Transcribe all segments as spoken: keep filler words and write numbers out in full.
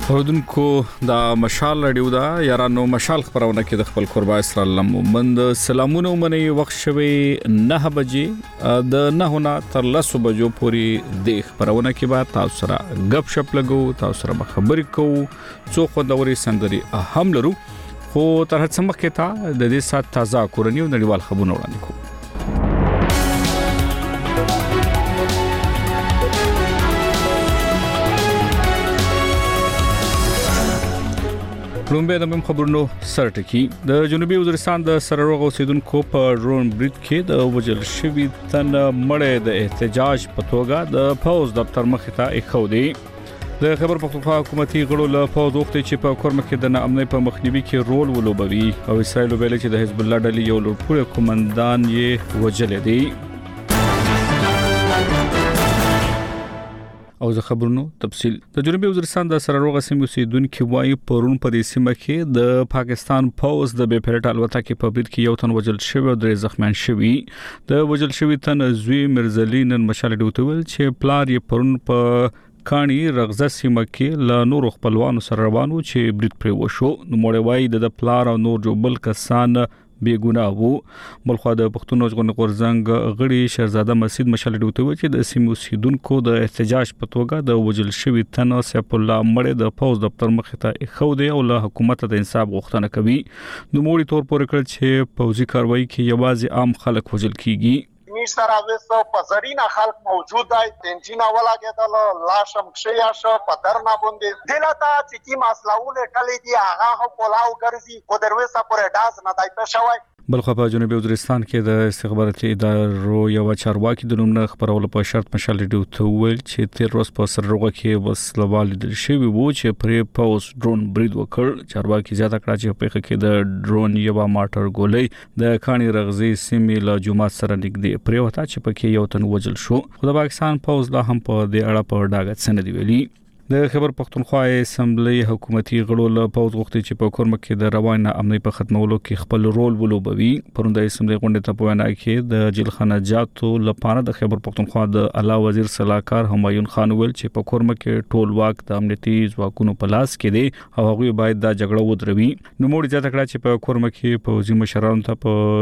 اوردونکو دا مشال رادیو دا یارانو مشال خبرونه کې د خپل قربا اسرائیل مند سلامونه منی وخت شوي نه بجې د نه نه تر لسو بجو پورې د خبرونه کې با تاسو سره غب شپ لګو تاسو سره خبرې کوو څو خوندوري سندري اهم لرو خو تر هڅه مخکې تا د دې سات تازه کورنیو نړیوال خبرونه وړاندې کوو. لومبه د مم خبرونو سرټکی د جنوبي وزیرستان د سرروغ اوسیدونکو په ډرون برید کې د وجل شوی تن مړې د احتجاج په توګه د فوز دفتر مخ ته اخو دی. د خبر پختونخوا حکومتي غړو له فوز وخت چې په کورم کې د ناامنۍ په مخنیوي کې رول ولوبوي او اسرائیل ویل چې د حزب الله ډلې یو لوړ کمانډان یې وجل دی. او زه خبرونو تفصیل د جنوبي وزیرستان د سرروغ سیمې اوسیدونکو وايي پرون په دې سیمه کې د پاکستان فوز د بې پیلوټ الوتکې په برید کې یو تن وژل شوی او درې زخمیان شوي. د وژل شوی تن زوی مرزلی نن مشال ډوتول چې پلار یې پرون په کانی رغزه سیمه کې ل نور خپلوانو سره روانو چې برید پرې وشو. نو موږ وايي د پلار او نور جو بل کسان بے ګناه وو. بلخو د پښتون ژغورنې غورځنګ غړي شهزاده مسجد مشال ډوتوي چې د سیمو سیدونکو د احتجاج په توګه د وجل شوی تن سیف الله مړ د فوز دفتر مخ ته خو دی او له حکومت د انصاف غوښتنه کوي. نو موړي تور پورې کړ چې پوزي کاروایی کې یوازې عام خلک وجل کیږي. سره وسو پزرینا خلق موجود دی تنجینا ولا کېدل لاشم کشیا شو پدرنا باندې دلته چې کی مسلاونه کلی دی هغه هو کولاو ګرځي کو درويسه پورې داس نه دای په شوی. بلخو په جنوبي وزیرستان کې د استخباراتي ادارو یو چارواکي د نوم خبرولو په شرط مشال ډیو ته ویل چې تیر ورځ په سرروغه کې وسلوال د شوی وو چې پرې پاوس ډرون برید وکړ. چارواکي زیاته کړه چې په کې د ډرون یو ماټر ګولې د کانی رغزي سیمې له جمعه سره نږدې پرې وتا چې پکې یو تن وجل شو. خو د پاکستان فوز لا هم په دې اړه په ډاګه سند ویلي. د خبر پختونخوا اسمبلی حکومتي غړو له پوز غوښتي چې په کورم کې د روانه امنیت په ختمولو کې خپل رول ولوبوي. پروند اسمبلی غونډه ته په وینا کې د جلخانه جاتو لپاره د خبر پختونخوا د اعلی وزیر صلاحکار همایون خان ویل چې په کورم کې ټول واک د امنیتي ځواکونو په لاس کې دی او هغه باید دا جګړه ودروي. نو موږ ځکه کړه چې په کورم کې پوزي مشرانو ته په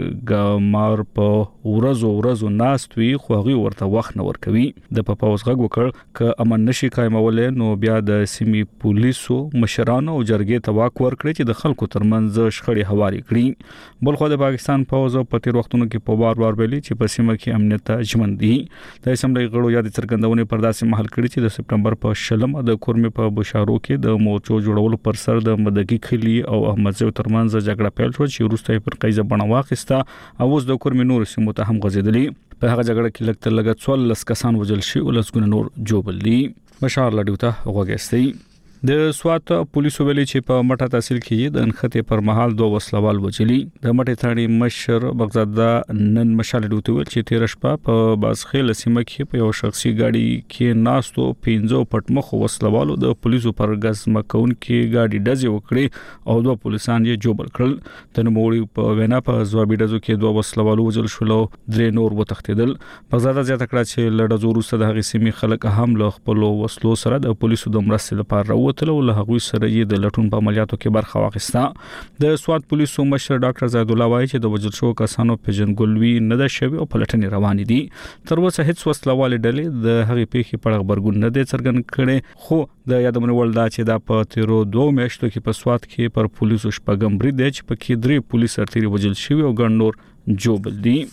جرګمار په ورځو ورځو ناستوي خو هغه ورته وخت نه ورکوي. د په پوز غږ وکړ ک امن نشي قائمول نو بیا د سیمې پولیسو مشرانو او جرګې ته واک ورکړي چې د خلکو ترمنځ شخړې هواري کړي. بلخو د پاکستان فوز په تیر وختونو کې په بار بار ویلي چې په سیمه کې امنیت ژوند دي. د اسمبلی غړو یاد څرګندونه پر داسې محل کړي چې د سپټمبر په شلم د کورمې په بشارو کې د مورچو جوړولو پر سر د مدګي خلی او احمد زو ترمنځ جګړه پیل شو چې وروسته پر قیزه بڼه واخیسته او اوس د کورمې نور سیمو ته هم غځېدلې. په هغه جګړه کې لکه لګ څوارلس کسان وژل شي او لسګونه نور جوړل دي. مشال لډیوته وګورئ. د سوات پولیسو ویلي چې په مټه تحصیل کې د انخته پر مهال دوه وسلوال وجلي. د مټه ثاني مشر بغزاده نن مشال ډوته ویل چې تیر شپه په باسخیل سیمه کې په یو شخصي گاډي کې ناستو پنځو پټمخ وسلوالو د پولیسو پر غز مکون کې گاډي ډزې وکړي او دوه پولیسان یې جوړ کړل. د نوموړي په وینا په ځوابي ډزو کې دوه وسلوالو وجل شول او درې نور وتښتیدل. بغزاده زیاته کړه چې لړ زورو سره هغه سیمه خلک هم له خپل وسلو سره د پولیسو د مرستې لپاره تلو له هغوی سره یې د لټون په عملیاتو کې برخه واخیسته. د سوات پولیسو مشر ډاکټر زید الله وایي چې د وژل شوو کسانو پیژنګلوي نه ده شوی او پلټنې روانې دي. تر اوسه هیڅ وسلوال ډلې د هغې پیښې په اړه خبرګون نه دی څرګند کړی. خو د یادونه وړ ده چې دا په تیرو دوه میاشتو کې په سوات کې پر پولیسو شپږم برید دی چې پکې درې پولیس سرتیري وژل شوي او ګڼ نور جوړل دي.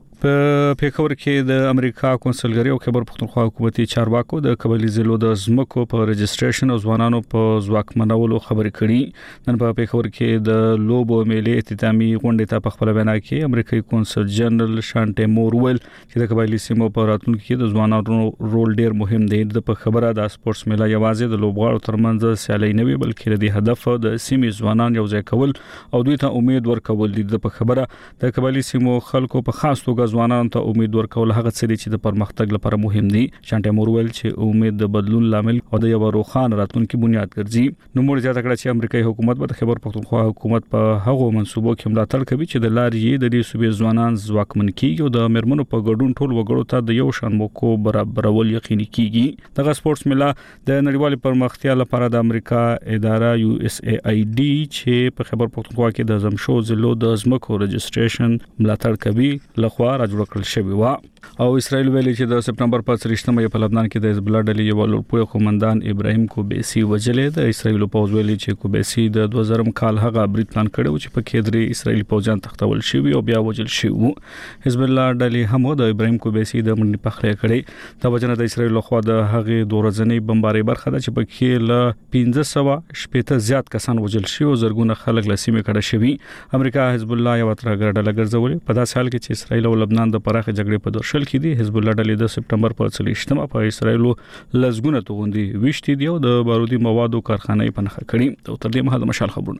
په پیښور کې د امریکا کونسلګری او خبر پختونخوا حکومتي چارواکو د قبایلی ضلعو د ځمکو په رجسټریشن او ځوانانو په ځواکمنولو خبرې کړي. نن په پیښور کې د لوبو میلې اختتامي غونډه ته په خپل بیان کې امریکایي کونسل جنرال شانټي مور ویل چې د قبایلی سیمو په راتلونکو کې د ځوانانو رول ډیر مهم دی. د په خبره د سپورتس میله یوازې د لوبغاړو ترمنځ سیالي نه وي بلکې د هدف د سیمې ځوانان یو ځای کول او دوی ته امید ورکول دي. د په خبره د قبایلی سیمو خلکو په خاص توګه ځوانانو ته امید ورکول هغه څه دي چې د پرمختګ لپاره مهم دي. شانټي مورول چې امید د بدلون لامل او د یو روښانه راتلونکي بنیاد ګرځي. نو موږ زیاته کړه چې امریکایي حکومت به د خیبر پختونخوا حکومت په هغو منصوبو کې ملاتړ کوي چې د لارې د دې صوبې ځوانان ځواکمن کیږي او د مرمنو په ګډون ټول وګړو ته د یو شان موقع برابرول یقیني کیږي. دغه سپورتس میله د نړیوال پرمختیا لپاره د امریکا اداره یو اس ای آی ډي چې په خیبر پختونخوا کې د زمشو ضلعو د ځمکو رجسټریشن ملاتړ کوي لخوا راجوړ کړل شوی و. او اسرائیل ویلي چې د سپټمبر په څلورمه په لبنان کې د حزب الله ډلې یو لوړپوړی قومندان ابراهیم کوبیسی وجلې. د اسرائیل پوځ ویلي چې کوبیسی د دوه زره کال هغه برید پلان کړو چې په کې درې اسرائیلي پوځیان تختول شوی او بیا وجل شوی. حزب الله ډلې هم د ابراهیم کوبیسی د منډي پخلې کړې. د وجنه د اسرائیل خوا د هغه دوه ورځنۍ بمباري برخه ده چې په کې له پنځه سوه شپږ زیات کسان وجل شوی او زرګونه خلک لسیمه کړه شوی. امریکا حزب الله یو ترګر ډله ګرځولې په داسې حال کې چې اسرائیل او لبنان د پراخه جګړې په درشل کې دي. حزب الله ډلې د سپټمبر په څلورمه په اسرائیل لزګونه توغندي وشتي دی او د بارودي موادو کارخانه په نخښه کړي. او تر دې مهال مشال خبرونه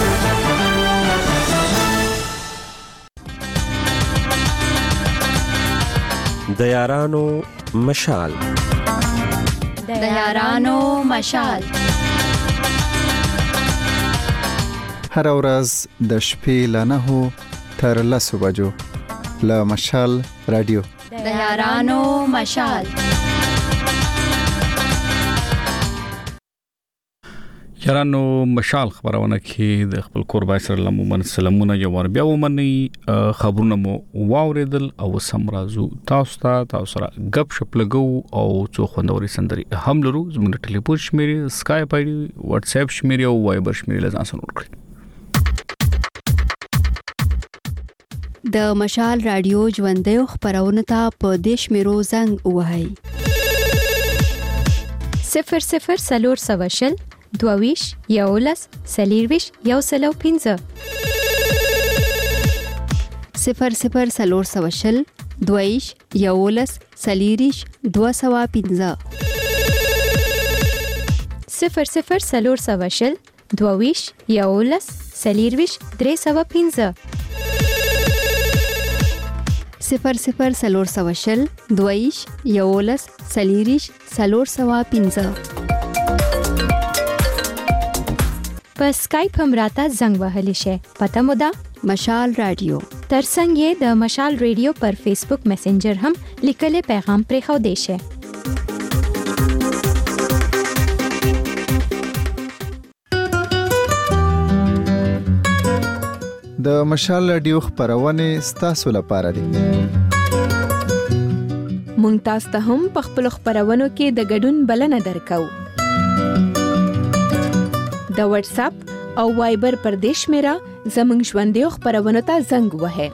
د یارانو مشال د یارانو مشال هر ورځ د شپې له نهو تر لسو بجو له مشال رادیو د یارانو مشال. یارانو مشال خبرونه کې د خپل قربای سره لمون سلامونه یو ور بیا ومني خبرونه مو واوریدل او سم رازو تاسو ته تاسو سره غب شپ لګو او څو خوندوري سندري هم لرو. زموږ ټلیفون شمیرې سکایپ آی ډي واتس اپ شمیرې او وایبر شمیرې لزان سره ورکړئ. د مشال رادیو ژوندۍ خبرونه ته په دیش میرو زنګ وهاي صفر صفر سلور سواشل دوویش یولس سلیرویش یو سلو پینځه صفر صفر سلور سواشل دوویش یولس سلیریش دو سوا پینځه صفر صفر سلور سواشل دوویش یولس سلیرویش درې سوا پینځه صفر صفر سلور سواشل دویش یولس سلیریش سلور سوا پینځه په سکایپ هم راته زنګ وهلی شي. پته مو ده مشال رادیو. ترڅنګ یې د مشال رادیو پر فیسبوک میسنجر هم لیکل پیغام پرې خو دی شي. د مشال رادیو خبرونه ستاسو لپاره دي. مونږ تاسو ته هم په خپل خبرونو کې د ګډون بلنه درکو. د واتس اپ او وایبر پر دیش میرا زمنګ ژوندۍ خبرونه ته زنګ وهه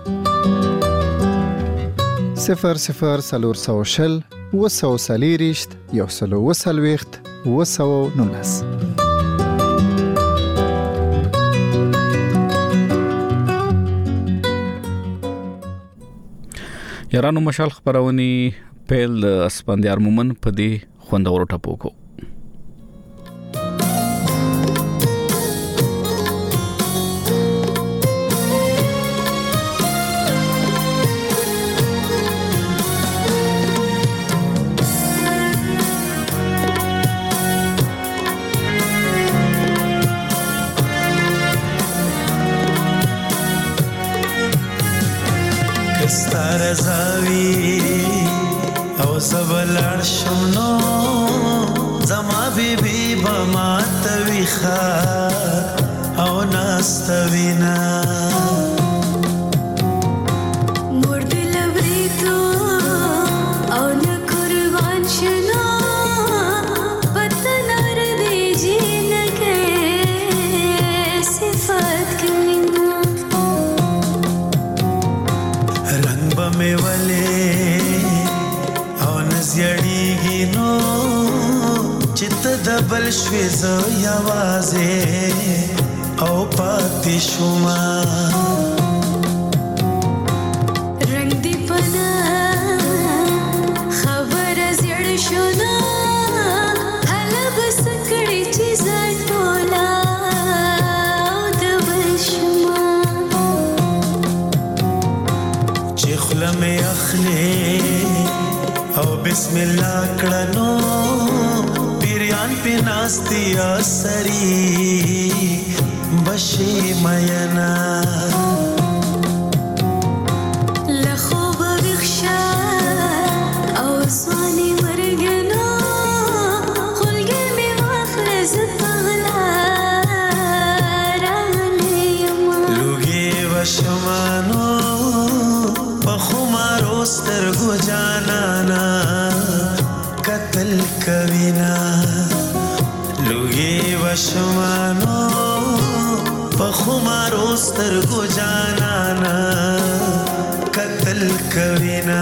صفر صفر سلور سوشل وسو سلیریشت یو سلو وسلويخت وسو نونس. یارانو مشال خبرونی پیل اسپندیار مومن په دې خوندورو ټاپو کو. زاوی او زبلړ شونو زما بیبي بما تويخه او ناستوینا مرد لبریتو او نه قربان شنو پتنار دی جینکه صفات کلینا رنگ بمه وله او نزیړیږي نو چت دبل شوي زو یوازه او پاتې شوما رنگ دی پنا خبر زړ شونا هله بس کړي چې زټولا د بشما چې خل جوله مې اخلي او بسم الله کړنو پیریان په ناستي اسري بشي مینا لخوب بخشا او سواني مرګنا خلګي مې واخلص پغلا راغلي ما لوګي وشمانو بخمارو سترګو جانانا قتل کوینا لوګي وشمانو بخمارو سترګو جانانا قتل کوینا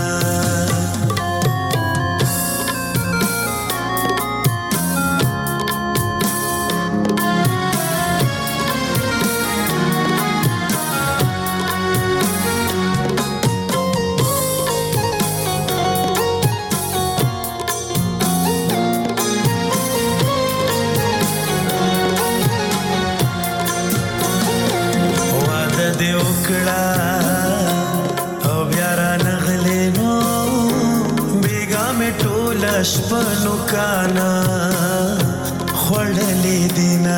شپنو کانا خوړلې دینا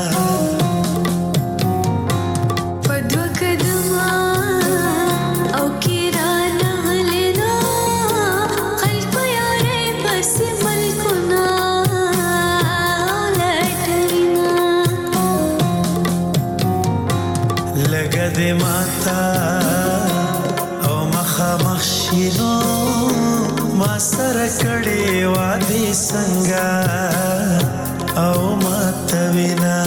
پدو کدما او کیرا نغلینا خلق یارې پس ملکنا لټینا لګه دې ماتا او مخه مخشینو ما سره کړي وادي څنګه او ماتوینا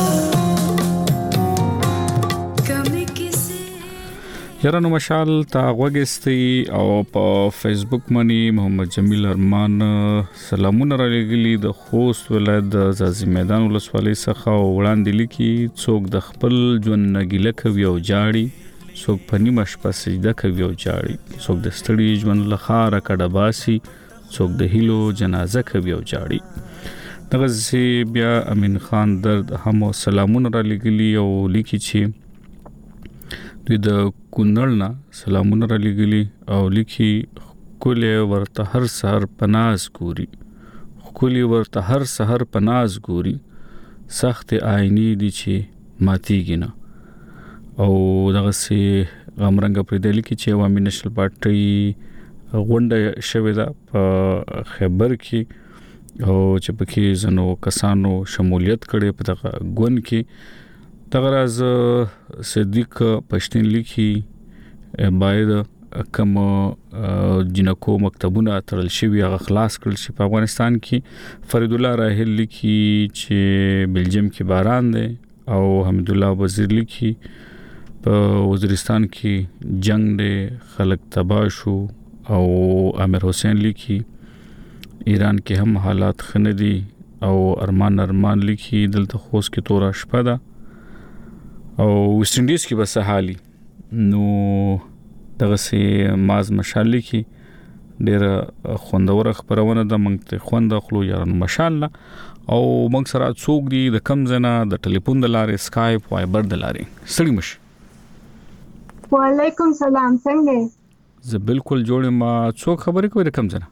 یارانو مشال تا غوګستی او په فیسبوک منی محمد جمیل ارمان سلامونه را لګلی د خوست ولایت د زازی میدان ولسوالۍ څخه وړاندې لیکي څوک د خپل ژوند نګیله کوي او جاړي څوک په نیمه شپه سجده کوي او جاړي څوک د ستړي ژوند له خاره کډه باسي څوک د هیلو جنازه کوي او جاړي دغه سي بیا امین خان درد هم سلامونه را لګلی او لیکي چې دوی د کونړ نه سلامونه را لګلی او لیکي کله ورته هر سحر پناز ګوري کله ورته هر سحر پناز ګوري سخت آئینی دي چې ماتيږي نه او دغه سي غمرنګ پر دلی کې چې عوامي نشل پارټي غونډه شوې ده په خیبر کې او چې پکې زنو کسانو شمولیت کړي په دغه ګون کې دغه راز صدیق پښتين لیکي باید کوم جنکو مکتبونه ترل شوی هغه خلاص کړل شي په افغانستان کې فرید الله راهل لیکي چې بلجیم کې باران دی او حمد الله وزیر لیکي په وزیرستان کې جنگ دی خلک تباہ شو او امیر حسین لیکي ایران کې هم حالات خندي او ارمان ارمان لیکي دلته خوست کې تورا شپه ده او ویسټ انډیز کې بس حالي نو دغه سي ماز مشال لیکي ډېر خوندور خبرونه ده مونږ ته خوند خلو یارانو مشال او مونږ سره څوک دی د کم زنه د ټلیفون د لارې اسکایپ وایبر د لارې سړی مش وعلیکم سلام څنګه زه بالکل جوړ ما څوک خبرې کوي د کم زنه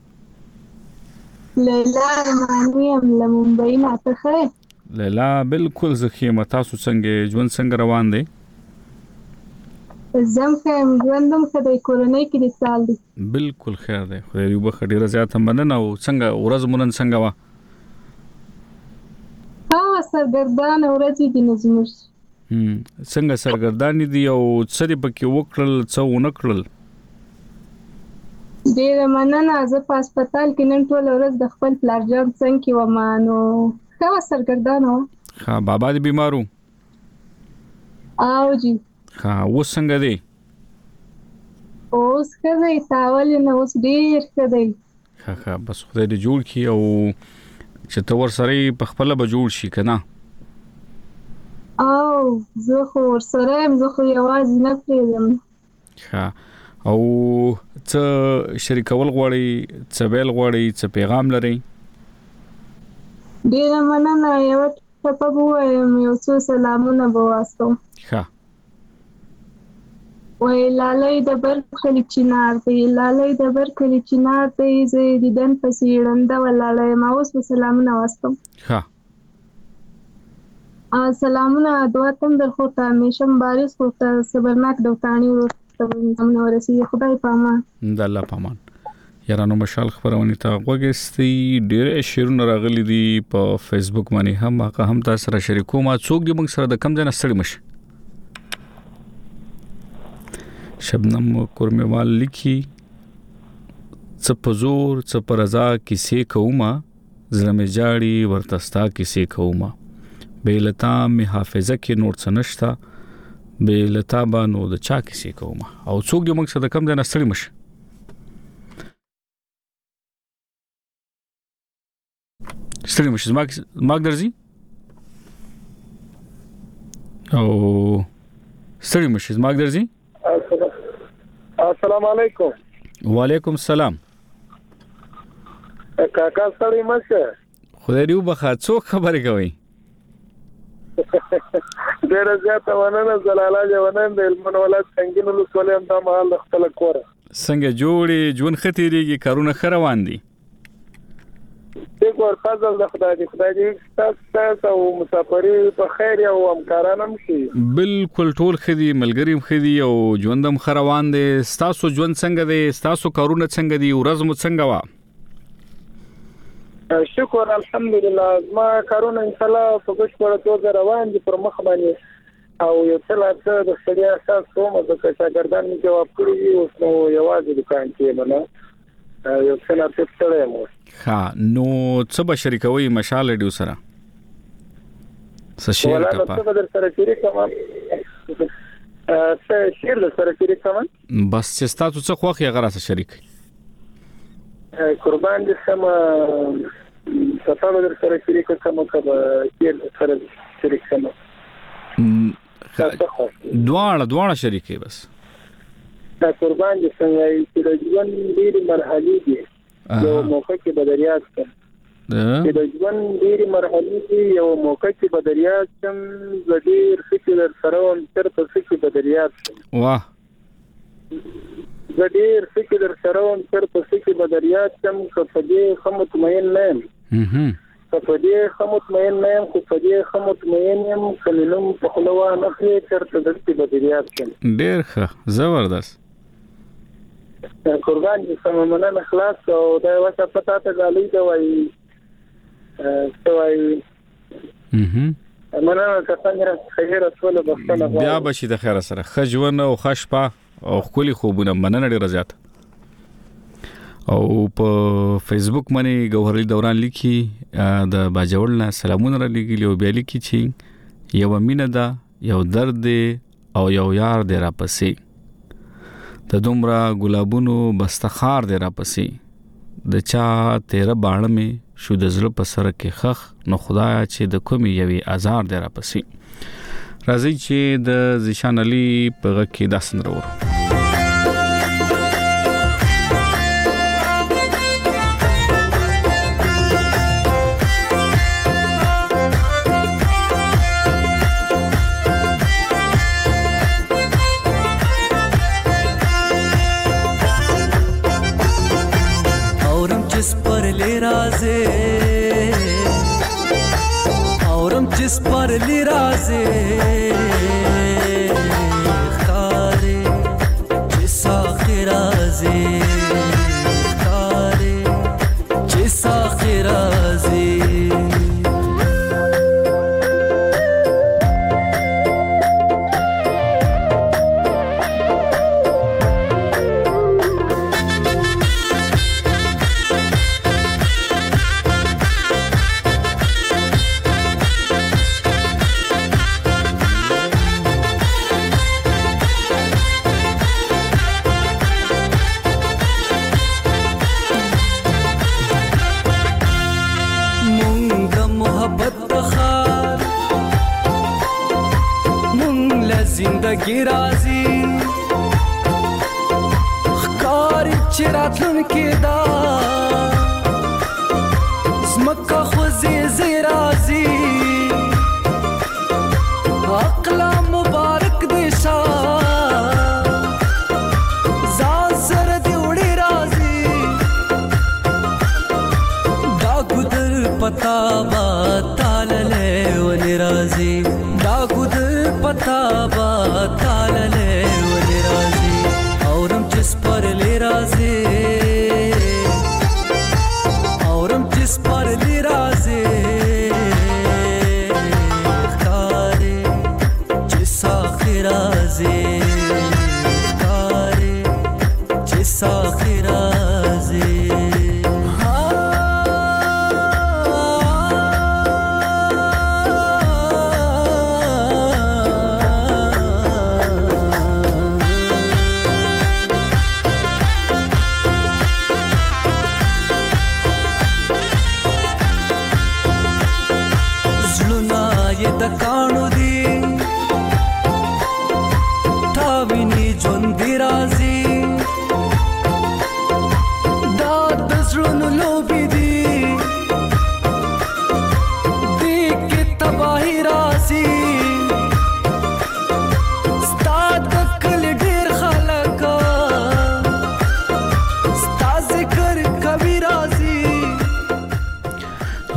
لیلا رحمانی ام له ممبئی نه ته لیلا بالکل زخیمه تاسو څنګه ژوند څنګه روان دی زم خیم ژوندم خدای کورنۍ کې د سال دی بالکل خیر دی خو یو به ډیره زیاته مننه او څنګه ورځ مونږ څنګه وا ها سرګردان ورځې د نظمش هم څنګه سرګردان دي او څری پکې وکړل څو نکړل ډیره مننه زه په هسپتال کې نن ټول ورځ د خپل پلارجان څنګه و مانو ها سرګردان و ها بابا دې بیمارو او جی ها و څنګه دی اوس کله تاول نه اوس ډیر کده ها ها بس خدای دې جوړ کی او چې تو ور سره په خپل به جوړ شي کنه او زه خو ور سره زه خو یوازې نه پریدم ها او څه شریکول غواړي څه ویل غواړي څه پیغام لري ډیر مننه یو په بوه یو څو سلامونه بواسطو ها وای لالای د بر کلی چنار دی لالای د بر کلی چنار دی زه دیدن پسې ړنده ولالای ما اوس په سلامونه واستم. ها سلامونه دعا تم در خو ته همیشه مبارز خو ته صبرناک دوتانی ورته زمونه ورسي خدای پامان د الله پامان. یارانو مشال خبرونه ته وګستي ډېر شیرونه راغلي دي په فیسبوک باندې هم هغه هم تاسو سره شریکوم څوک دې موږ سره د کم ځای نه ستړي مشي. شبنم کورمیوال لیکي څه په زور څه په رضا کیسې کومه زړه مې جاړي ورتستا کیسې کومه بیلتا می حافظه کې نور څه نشته بیلتا باندې د چا کیسې کومه او څوک دې موږ سره د کم ځای نه ستړي مشي. ستړي مشي زما زما درځي او ستړي مشي زما درځي. السلام علیکم. وعلیکم السلام. کاکا ستړي مشه خدای دې وبخا څوک خبرې کوي. ډېر زیات وننه زلاله جوانان د علمن ولادت څنګه نو سولم دا مال خپل کور څنګه جوړي جون ختيريږي کارونه خروان دي. دغه فضل د خدای دی خدای دې تاسو او مسافری په خیر او همکارانم شي. بالکل ټول خدي ملګریم خدي او ژوندم خروان دي. تاسو ژوند څنګه دي تاسو کارونه څنګه دي ورځ مو څنګه وا؟ شکر الحمدلله ما کارونه ان شاء الله په بشپړه توګه روان دي پر مخ باندې او یو څه لا څه د ستړیا احساس کوم د شاګردان می جواب کړی او نو یوازې دکان کې منه یو څه لا څه ستړی مو. ها نو څه به شریکوي مشال ډیو سره څه شیر کپا څه به در سره شریکم څه شیر له سره شریکم بس چې تاسو څه خوخي غره سره شریک قربان دي سم صفه در سره شریک کوم کبه شیر سره شریک کوم دواړه دواړه شریکي بس دا قربان دي څنګه چې د ژوند ډېری مرحلې دي یو موقع کې بدریات کړ چې د ژوند ډېری مرحلې دي یو موقع کې بدریات کم زډیر فکر سره او تر په فکر بدریات واه زډیر فکر سره او تر په فکر بدریات کم په دې خو مطمئن نه یم په دې خو مطمئن نه یم خو په دې خو مطمئن یم کلم په خلوا نه کې تر په بدریات کم ډېر ښه زبردست قربان دي سمونه خلاص او دا واسه پتا ته غالي دا وای څه وای مننه څنګه خیر رسول بختنه بیا بشي د خیر سره خجون او خشپا او خولي خوبونه مننه ډیر زیات. او په فیسبوک باندې ګوهرلی دوران لیکي د باجوړنا سلامونه را لګي او بیا لیکي چې یو مینه ده یو درد او یو یار دی را پسې د دومره ګلابونو بستخار دی را پسې د چا تیره باڼه می شو د زړه په سر کې خخ نو خدایا چې د کومي یوي آزار دی را پسې راځي چې د زیشان علي په غږ کې داسن ورو اورم جس پر لی رازے خارے جس آخرازے خارے جس آخرازے زندگی رازی خکار چراتن کی دا زمکا خوزی زی رازی عقلا مبارک دیشا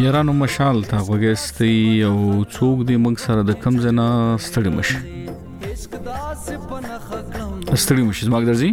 یارانو مشال تا وګستي او څوک دې موږ سره د کم زنه ستړي مشه ستړي مشه زما درځي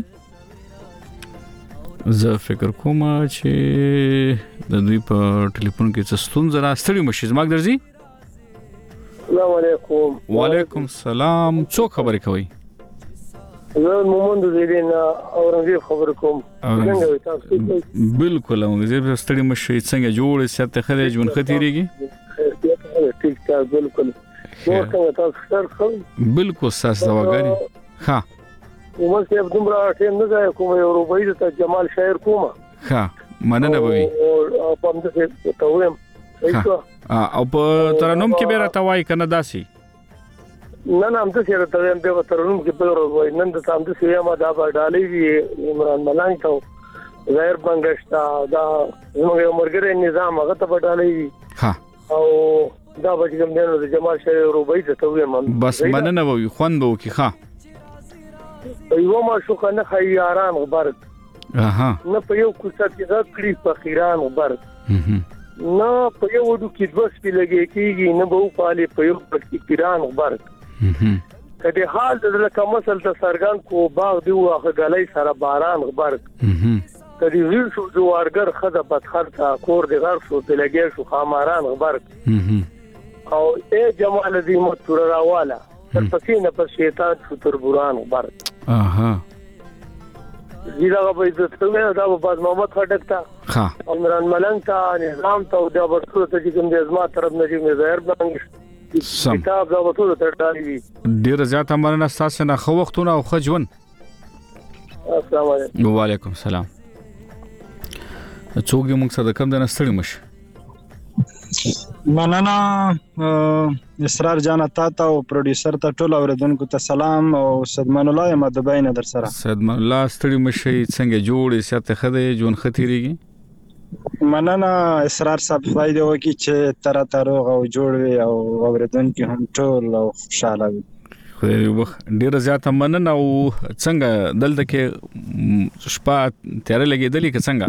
زه فکر کوم چې د دوی په ټلیفون کې څه ستونزه را ستړي مشه زما درځي السلام علیکم وعلیکم السلام څوک خبرې کوي زه مومند زیرینا اورنګزیب خبر کوم څنګه تاسو بالکل اورنګزیب ستړي مشه څنګه جوړ سیاته خدای جون خطرېږي ټیک ټاک بالکل نور څنګه تاسو ښه بالکل ساس دواګانی ها عمر صاحب دومره ټیم نه ځای کوم یو روبای ته جمال شاعر کوم ها مننه به وي او په دې ته وایم او په ترنم کې به راته وای کنه داسي نه نه هم څه سره ته هم به ترنم کې په وای نن د تام د سیما دا باډالې وی عمران ملنګ ته ظاهر بنگشتا دا موږ مرګره نظام هغه ته باډالې وی ها او دا به کوم نه د جمال شاعر روبای ته وایم بس مننه وي خوند وو کې ها یو ما شو کنه خیاران غبرت اها نه په یو کوڅه کې دا کړي فقیران غبرت نه په یو وډو کې بس په لګي کېږي نه به پالي په یو فقیران غبرت کله حال د لکه مسل ته سرګان کو باغ دی واخه غلې سره باران غبرت کله ویل شو جوارګر خزه بدخر تا کور دی غر شو په لګي شو خاماران غبرت او اے جمال دې متور راواله تر پسې نه پر شیطان شو تر بوران غبرت اها زیرا به عزت څنګه دا په باز محمد خټک تا ها عمران ملنګ تا نظام ته دا ورته ته کوم د ازما طرف نه دی مزهر بانګ کتاب دا ورته ته ډالي ډیر زیات امرنه تاسو نه خو وختونه او خجون السلام علیکم وعلیکم السلام څوک موږ سره کوم د نستړي مشه مننه اسرار جان تا ته او پروډوسر ته ټول اوریدونکو ته سلام او صدمان الله مدبای نه در سره صدمان الله ستړي مشه څنګه جوړ سیاته خدای جون خطرېږي مننه اسرار صاحب فائدې وکي چې تر تروغ او جوړ وي او اوریدونکو هم ټول او خوشاله وي خو ډیر زیات مننه او څنګه دلته کې شپه تیر لګېدلې که څنګه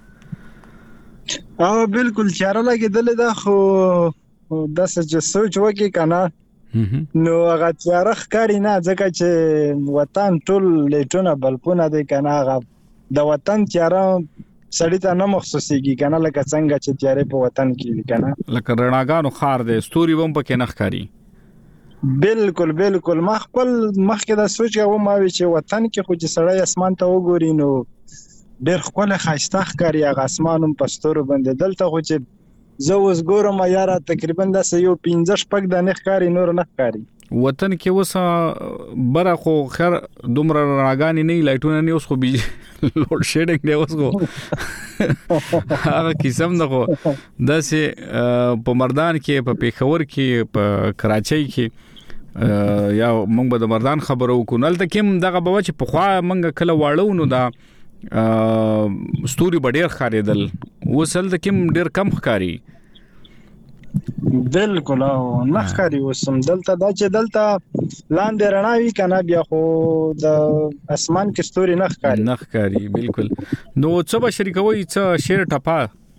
او بالکل چاره لګیدل دا خو د څه سوچ وکي کنه نو هغه چاره ښکاری نه ځکه چې وطن ټول لیټونه بلپونه دی کنه هغه د وطن چاره سړی ته نه مخصوصيږي کنه لکه څنګه چې چاره په وطن کې کنه لکه رڼاګانو خار دی ستوري هم پکې نه ښکاری بالکل بالکل ما خپل مخکې دا سوچ کوم ما وی چې وطن کې خو چې سړی اسمان ته وګوري نو ډېر خپل خاصه ښکاری هغه اسمانم پستور باندې دلته خو چې زه اوس ګورم یاره تقریبا د یو پنځه شپږ د نه ښکاری نور نه ښکاری وطن کې وسه بره خو خیر دومره راګانی نه لایټونه نه اوس خو بي لوډ شیډینګ دی اوس خو هغه قسم نه خو داسې په مردان کې په پیښور کې په کراچۍ کې یا موږ به د مردان خبرو کو نل ته کوم دغه بوا چې په خوا موږ کله واړو نو دا ستوري ډېر خاریدل وسل د کوم ډېر کم ښکاری بالکل او نخکاری وسم دلته دا چې دلته لاندې رڼاوي کنه بیا خو د اسمان کې ستوري نخکاری نخکاری بالکل نو څه به شریکوي څه شعر ټپا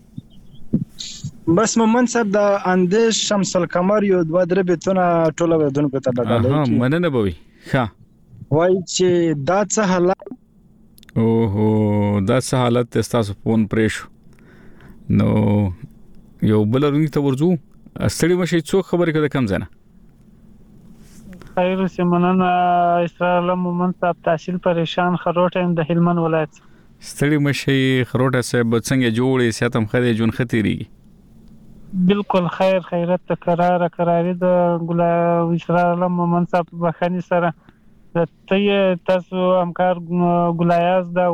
بس مومن صاحب د اندیش شمس القمر یو دوه درې بیتونه ټول ودونکو ته بدلای ها مننه بوي ها وای چې دا څه حالت اوهو دا څه حالت تاسو فون پریشو نو یو بل رنګ ته ورځو استړي مشي څو خبرې کده کم زنه خیر سیمنن اسرائیل مومن صاحب تحصیل پریشان خروټ د هلمند ولایت استړي مشي خروټه صاحب څنګه جوړې ساتم خدای جون خطرېږي بالکل خیر خیرت تکرار قراری د ګلا اسرائیل مومن صاحب بخنی سره د ته تاسو همکار ګلایاز دا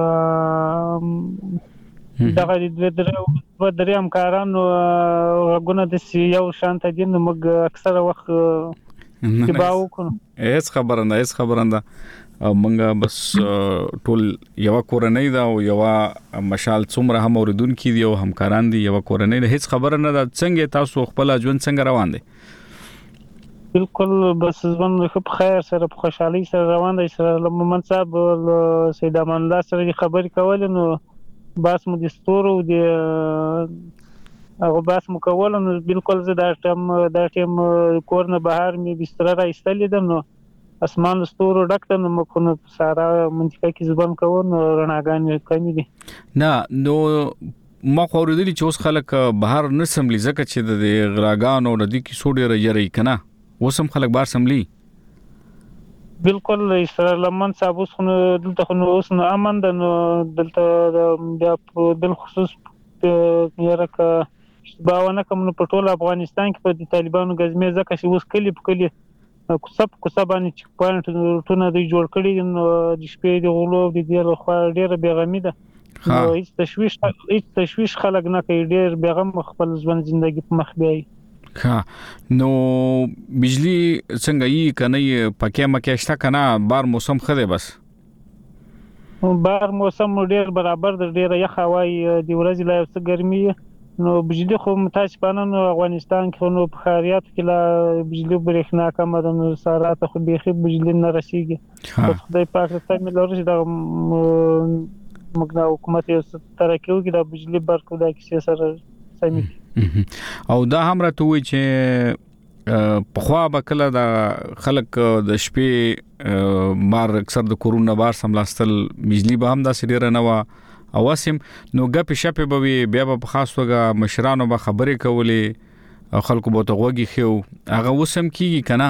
دغه د دوه درې همکارانو غوونه د یو شانت دي نو موږ اکثره وخت تباو کوو هیڅ خبره نه هیڅ خبره نه منګه بس ټول یو کورنۍ دا او یو مشال څومره هم اوریدونکو دي او همکاران دي یو کورنۍ نه هیڅ خبره نه دا څنګه تاسو خپل ژوند څنګه روان دي بالکل بس ژوند خو په خیر سره په خوشحالي سره روان دی سره مومن صاحب سید امان الله سره خبرې کول نو باس مو د ستورو د هغه باس مو کول نو بالکل زه دا ټم دا ټیم کور نه بهر می بستر را ایستلې دم نو اسمان ستورو ډکته نو مخونه سارا منطقه کې زبم کوو نو رڼاګان کمی دي نه نو ما خو ورېدلی چې اوس خلک بهر نه سملی ځکه چې د غراګانو د دې کې سوډ یری کنه وسم خلک بهر سملی بالکل اسرائیل لمن صاحب اوس خو دلته خو اوس نو امن ده نو دلته د بل خصوص یره کا باونه کوم په ټول افغانستان کې په طالبانو غزمه ځکه چې اوس کلی په کلی کوسب کوسبانی چک پوینټ ټونه دی جوړ کړي نو د شپې د غلو د ډیر خو ډیر بیغمی ده نو هیڅ تشویش هیڅ تشویش خلک نه کوي ډیر بیغم خپل ژوند ژوندۍ په مخ بیاي ها نو بجلی څنګه یې کنه پکې مکه شته کنه بار موسم خده بس بار موسم ډیر برابر د ډیر یخ هواي د ورځې لا څه ګرمي نو بجلی خو متاسفانه نو افغانستان کې نو په خاریات کې لا بجلی برېښنا کم ده نو سارات خو بيخي بجلی نه رسیږي خدای پاک ته مې لوري د مګنا حکومت یې ترکیو کې د بجلی برکو د کیسه سره سمي او دا هم راته وی چې په خوا بکله د خلک د شپې مار اکثر د کورونا بار سملاستل بجلی به هم د سړي نه و اواسم نو غپې شپې به بیا په خاص توګه مشرانو به خبرې کولې خلکو به ته غوږی خو هغه وسم کیږي کنه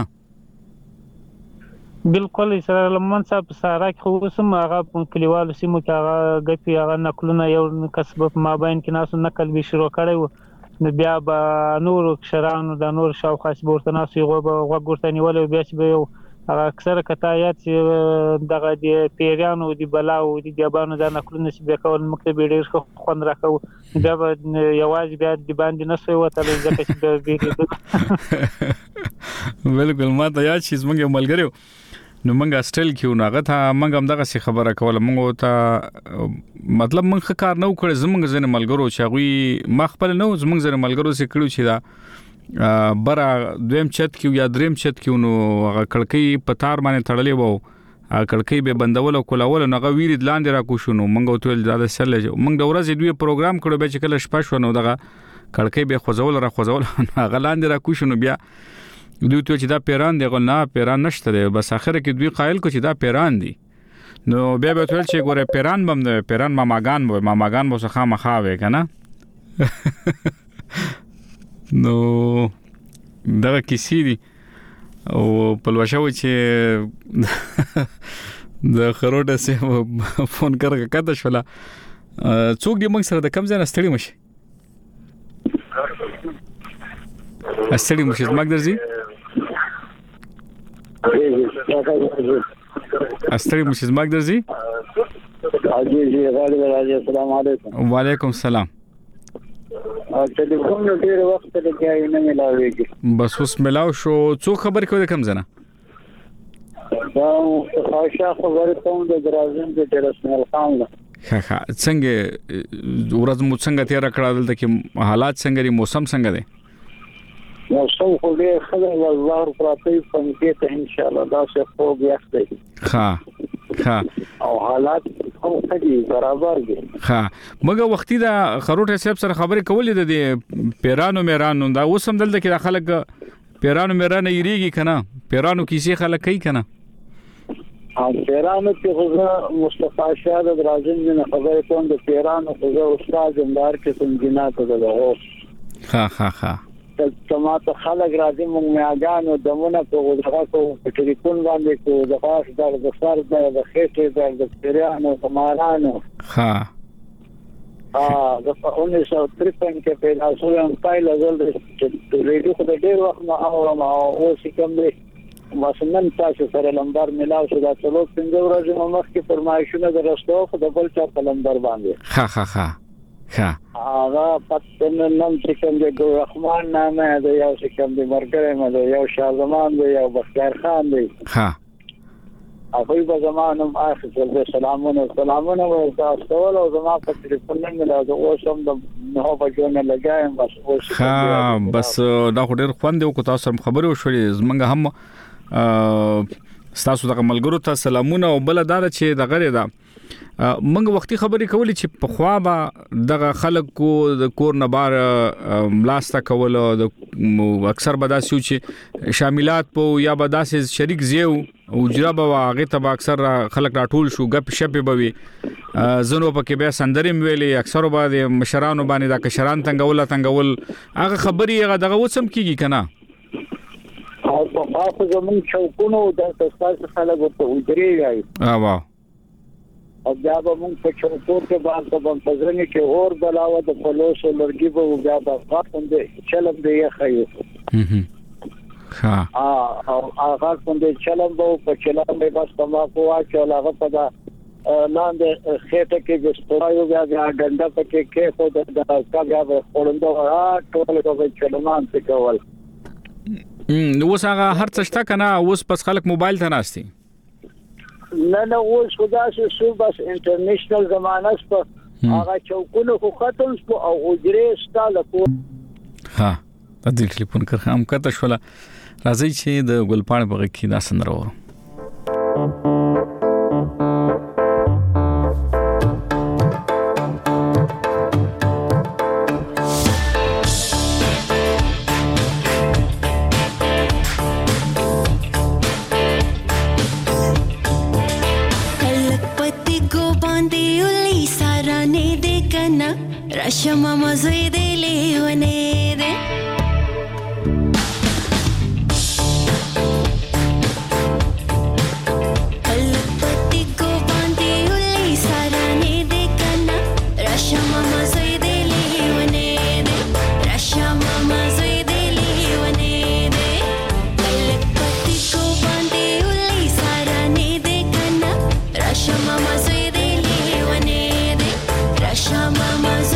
بالکل اسرائیل لمن صاحب سارا خو وسم هغه کلیوالو سیمو کې هغه غپې هغه نقلونه یو کسب ما بین کې ناس نقل به شروع کړي نو بیا به نور شرانو د نور شاو خاص ورته ناس یو غوږ نیول بیا چې به هغه اکثر کتایات دغه د پیرانو دی بلاو دی جبانو د نقلونه چې به کول مکتب ډیر خوند راکو بیا یوازې بیا د باندې نسوي وته ځکه چې به بالکل ما ته یاد شي زمونږ ملګریو نو منګه استل کیو ناغه ته منګه هم دغه څه خبره کوله منګه ته مطلب منخ کار نه وکړ زمونږ زنه ملګرو چې غوي مخبل نه زمونږ زنه ملګرو سره کړو چې دا برا دویم چت کیو یا دریم چت کیو نو هغه کړکۍ په تار باندې تړلې وو هغه کړکۍ به بندول او کولول نو هغه ویری لاندې را کو شو نو منګه ټول زیاده سره منګه د ورځې دوی پروګرام کړو به چې کله شپه شو نو دغه کړکۍ به خوځول را خوځول هغه لاندې را کو شو نو بیا دوی ته چې دا پیران دی غل نه پیران نشته دی بس اخر کې دوی قائل کو چې دا پیران دي نو بیا به ټول چې ګوره پیران بم نه پیران ماماګان وو ماماګان مو څخه مخاوي کنه نو دا کیسې دي او په لوښو چې د خروټه سه فون کړه کته شولا څوک دې موږ سره د کم ځای ستړي مشي ستړي مشي زمګ درځي ستړي مشي زمګ درځي حاجی جی غالي السلام علیکم وعلیکم السلام ټلیفون ډیر وخت ته کې نه ملاويږي بس اوس ملاو شو څو خبر کوي کم زنه دا خاصه خبره کوم د درازن د رسمل خان ها ها څنګه ورځ مو څنګه تیر کړه دلته کې حالات څنګه دي موسم څنګه دي موسم خو ډیر خلک الله پراتی په دې ته ان شاء الله دا څه خو بیا ښه ها ها او حالات هم خدي برابر دي ها مګه وختي دا خروټه صاحب سره خبرې کولې د پیرانو میرانو دا وسم دلته کې خلک پیرانو میرانو یریږي کنه پیرانو کیسې خلک کوي کنه ا پیرانو کې خو مصطفی شاه د راځم نه خبرې کوم د پیرانو خو استاد اندار کې څنګه ته دغه ها ها ها تماته خلک راځي موږ میاګانو دمونه په غوډه کو په ټلیفون باندې کو د خاص د بسار د خېټه د پیرانو کمارانو ها ا د په اونیس سو تریپن کې په تاسو هم پایله زل د ریډیو خو د ډیر وخت نه اورم او اوس کوم دی مسنن تاسو سره لمبر ملاو شو دا څلور پنځه ورځې مخکې فرمایشونه درستو خو د بل چا په لمبر باندې ها ها ها ها هغه پتن نن چې کوم د ګل رحمان نامه دی یو چې کوم د مرګره مده یو شاه زمان دی یو بختیار خان دی ها هغه په زمانم اخر سلامونه سلامونه او تاسو او زما په ټلیفون نه له اوسم د نو بجونه لګایم بس اوس ها بس دا ډېر خوند یو کو تاسو خبرو شوې زمونږ هم تاسو د ملګرو ته سلامونه او بل دار چې د غره دا منګ وختي خبرې کولې چې په خوا به دغه خلکو د کور نه بار ملاسته کول د اکثر به داسې چې شاملات په یا به داسې شریک زیو او جرابه واغه ته اکثر خلک راټول شو غپ شپې بوي زنو پکې به سندرې ویلې اکثر به د مشرانو باندې د کشران تنګول تنګول هغه خبرې هغه دغه وسم کیږي کنه او په خاصه زمون چوکونو د تاسو خلک ورته وځري راي اه واه او بیا به موږ په چوکور کې باندې په پزرنګ کې اور بلاوه د پلوش لرګي به بیا د خاطر چلم دی خایو ها ا او هغه څنګه چلم به په چلم به بس تماکو واچو هغه په دا لاندې خېټه کې د سپایو بیا د ډنډه پکې کې خو د کاغه به خورندو را ټول د چلمان څخه کول نو اوس هغه هر څه شته کنه اوس پس خلک موبایل ته ناشتي نه نه اوس خدا شو بس انټرنیشنل زمانہ په هغه چوکونو خو ختم شو او اجرې ستاله کو ها د دې ټلیفون کر هم کته شولا راځي چې د ګلپاڼ په کې دا سندره ورو Rashama mazoi de leone de Kalpati ko bandi uli sarane de kana Rashama mazoi de leone de Rashama mazoi de leone de Kalpati ko bandi uli sarane de kana Rashama mazoi de leone de Rashama mazoi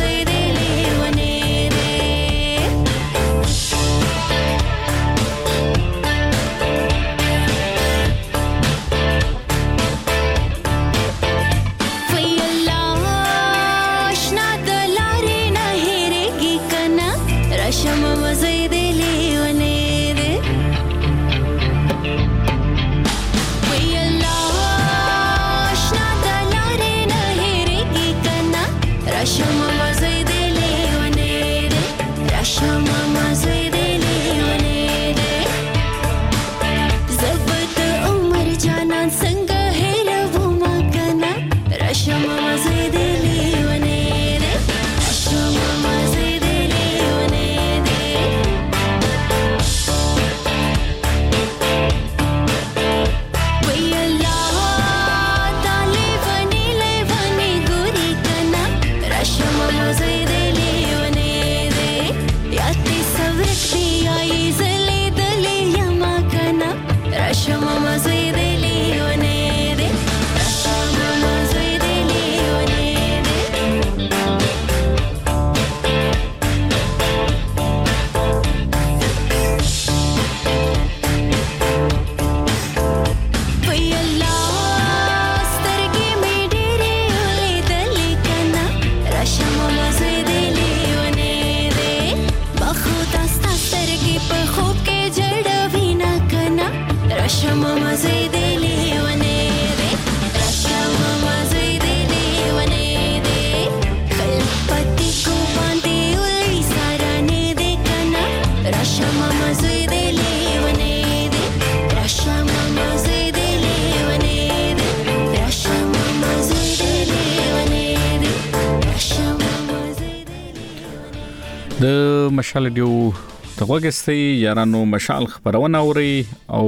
د مشال دیو تغوګستي یارانو مشال خبرونه اوري او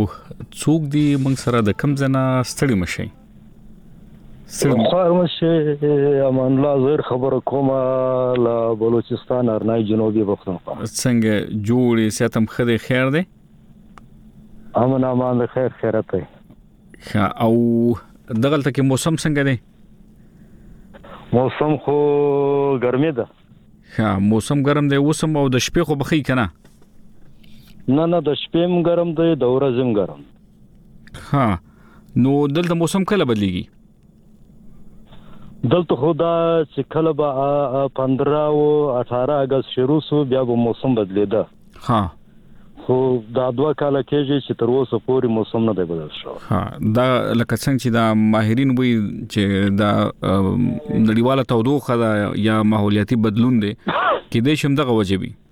څوک دی موږ سره د کم زنه ستړي مشي خیر مشه امان الله زیر خبر کومه لا بلوچستان ارنای جنوبي پښتونخوا څنګه جوړي ساتم خدي خیر دی امن امان خیر خیرت دی او دغلت کې موسم څنګه دی موسم خو ګرمي ده ها موسم ګرم دی وسم او د شپې خو بخي کنه نه نه د شپې هم ګرم دی د ورځې هم ګرم ها نو دلته موسم کله بدليږي دلته خدا چې کله به پندرہ او اٹھارہ اگست شروع سو بیا به موسم بدلیده ها خو دا دوه کاله کېږي چې تر اوسه پورې موسم نه دی بدل شو. ها دا لکه څنګه چې دا ماهرین وایي چې دا نړیواله تودوخه ده یا ماحولیاتي بدلون دی کې د شم دغه وجه وي.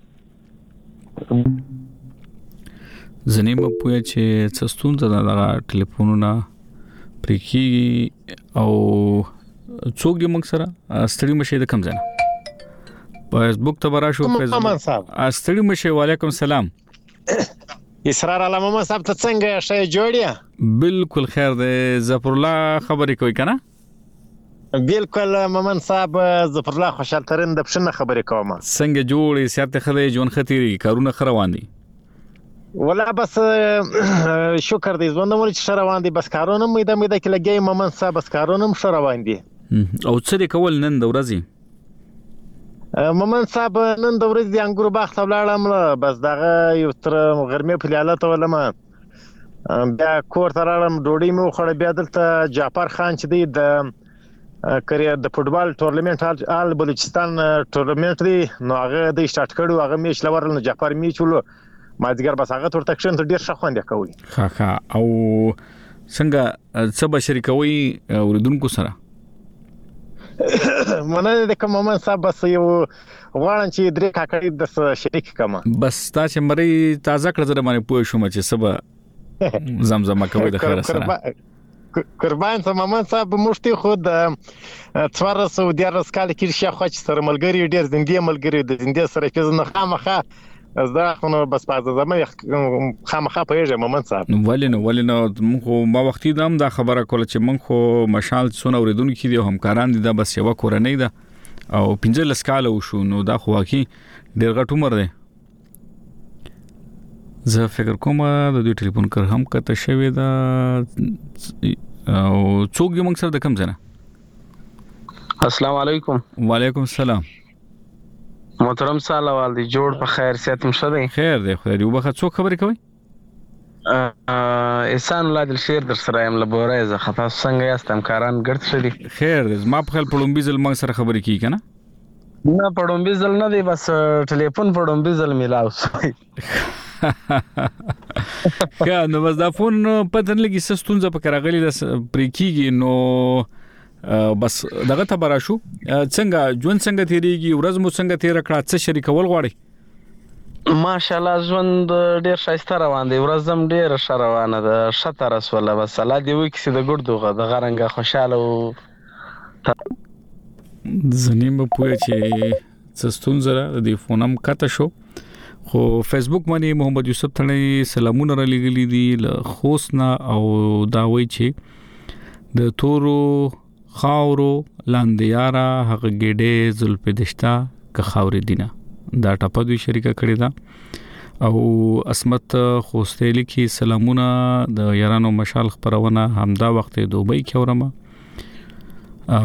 ځنې مې پوهه چې څه ستونزه ده دغه ټلیفونونه پرې کېږي او څوک دې موږ سره ستړي مشه د کم ځای فیسبوک ته براشو فیسبوک استړي مشه. وعلیکم السلام. اسرار علامه محمد صاحب ته څنګه شې جوړیا؟ بالکل خیر دی. ظفر الله خبرې کوي کنه؟ بالکل ممن صاحب ظفر الله خوشحال ترين د پښنه خبرې کوم. څنګه جوړې سیاته خدای جون خطيري کارونه خروان دي؟ ولا بس شکر دې ژوند مو چې روان دي بس کارونه مې د مې د کلګي ممن صاحب بس کارونه مې روان دي. او څه دې کول نن د ورځې؟ ممن صاحب نن د ورځې د انګور باغ ته ولاړم بس دغه یو تر غرمې په لیاله ته ولم بیا کور ته راړم ډوډۍ مې وخوړه بیا دلته جعفر خان چې دی د کریه د فوټبال ټورنمنت آل بلوچستان ټورنمنت دی نو هغه د سٹارټ کړو هغه میچ لورل نو جعفر میچ ولو ما ځګر بس هغه تر تکشن ته ډیر ښه خوند کوي. ها ها او څنګه څه بشری کوي اوریدونکو سره؟ مننه د کوم ممن صاحب بس یو غواړم چې درې کاکړي د شریک کما بس تاسو مری تازه کړه زره باندې پوه شوم چې سبا زمزمه کوي د خیر سره قربان ته ممن صاحب مشتي خود څوار سو دیارس کال کې شي خو چې سره ملګری ډیر زندګي ملګری د زندګي سره کې نه خامخه زه خو نو بس پازه زمې خامخه پېژه ممن صاحب. ولینو ولینو مخ ما وختي دام دا خبره کوله چې من خو مشال څونه اوریدونکو دي همکاران دي دا بس یو کورنۍ ده او پنځه لسکاله وشو نو دا خو واکي ډیر غټ عمر دی. زه فکر کوم د دوی ټلیفون کر هم کته شوی دا او څوک یې موږ سره د کم ځنه؟ السلام علیکم. وعلیکم السلام. محترم ساله والدی جوړ په خیر ساتم شوی؟ خیر دی خدای دې وبخښه. څوک خبرې کوي؟ احسان الله دل شیر در سره یم لبورای زه خطا څنګه یاستم کاران ګرځ شدي؟ خیر دی. ما په خپل پړومبي ځل موږ سره خبرې کی کنه؟ نه پړومبي ځل نه دی بس ټلیفون پړومبي ځل ملاو شوی. کا نو بس دا فون پدن لګي سستونځه په کراغلي د پریکيږي نو بس دغه ته براشو څنګه ژوند څنګه تیریږي ورځ مو څنګه تیر کړه څه شریکول غواړي؟ ماشاءالله ژوند ډیر ښایسته روان دی ورځم ډیر ښه روانه ده ښه تر رسوله بس الله دې وکړي چې د ګردوغه د غرنګه خوشاله او زنیم په چې څستون زره د فونم کته شو خو فیسبوک باندې محمد یوسف تڼي سلامونه را لګلې دي له خوسنا او دا وایي چې د تورو خاورو لاندیارا هغه ګډه زلپدشتا که خاورې دینه دا ټاپه دوی شریکه کړې ده او اسمت خوسته لیکي سلامونه د یارانو مشال خبرونه همدا وخت دوبۍ کې اورم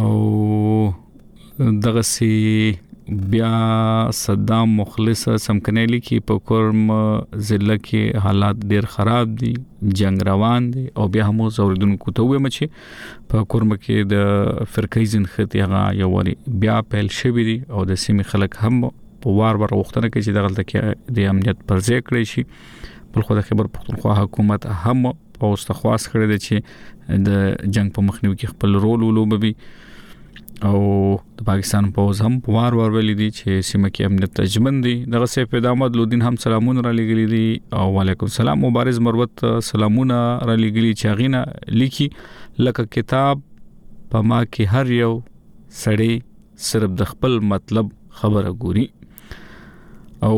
او دغه سي بیا صدام مخلص سمکنه لیکي په کورم ضلع کې حالات ډیر خراب دي جنگ روان دي او بیا هم زوردونکو ته ویم چې په کورم کې د فرقې زین خطیغه یو وری بیا پهل شوی دي او د سیمې خلک هم په وار وار وختونه کې چې دغلت کې د امنیت پر ځای کړی شي بل خو د خبر پښتونخوا حکومت هم او استخواس کړی دی چې د جنگ په مخنیوي کې خپل رول ولوبوي او د پاکستان پوز هم وار وار ویلي دي چې سیمه کې امنیت تجمن دي دغه سیف احمد لودین هم سلامونه را لګلي دي او وعلیکم السلام مبارز مروت سلامونه را لګلي چې غینا لیکي لکه کتاب په ما کې هر یو سړی صرف د خپل مطلب خبره ګوري او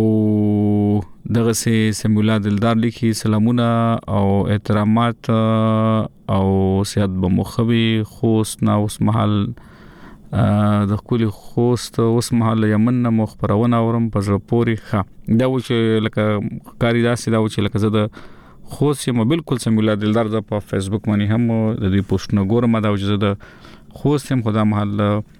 دغه سي سمولا دلدار لیکي سلامونه او احترامات او سیادت بمخوي خوست نا اوس محل د خولي خوست اوس محل یمن مخبرونه اورم په زړه پوري ښه دا و چې لکه کاری داسې دا و چې لکه زه د خوست یم بالکل سمولا دلدار د په فیسبوک باندې هم د دې پوسټ نه ګورم دا و چې زه د خوست یم خدا محل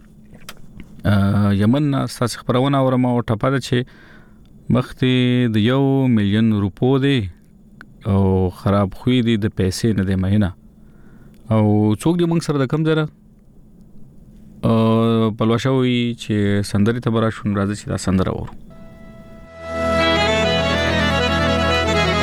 یمن تاسو خبرونه اورم او ټپه ده چې مخته د یو میلیون روپو دی او خراب خوې دي د پیسې نه دی مهینه او څوک دې موږ سره د کم زره ا پلوشوي چې سندري ته برا شون راځي چې دا سندره وو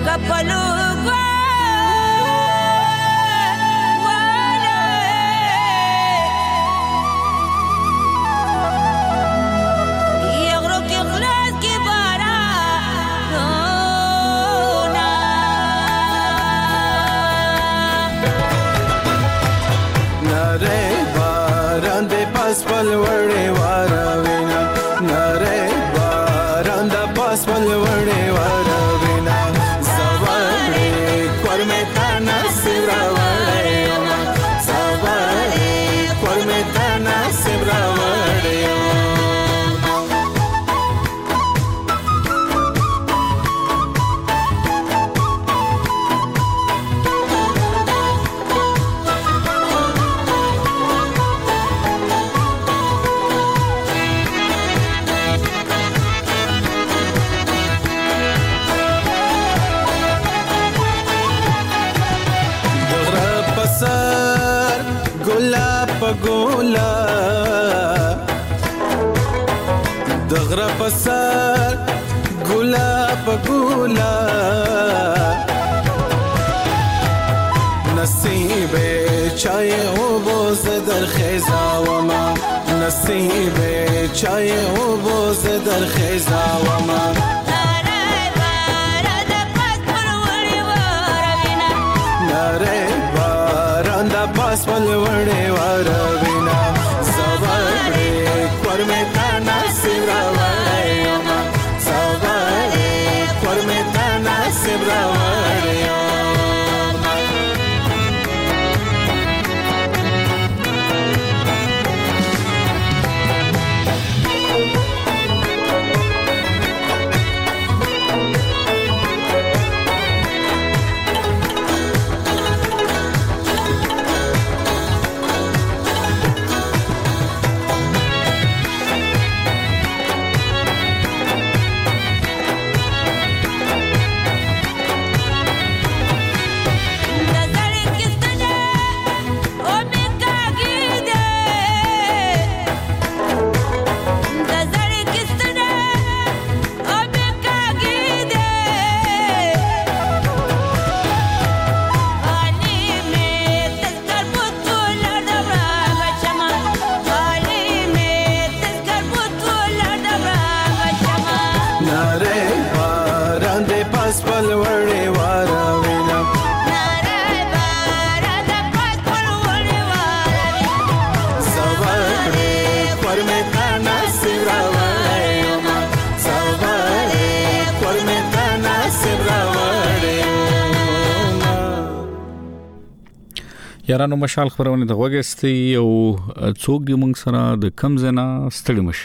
یارانو مشال خبرونه د وګستي او څوک دی مونږ سره د کم زنا ستړي مش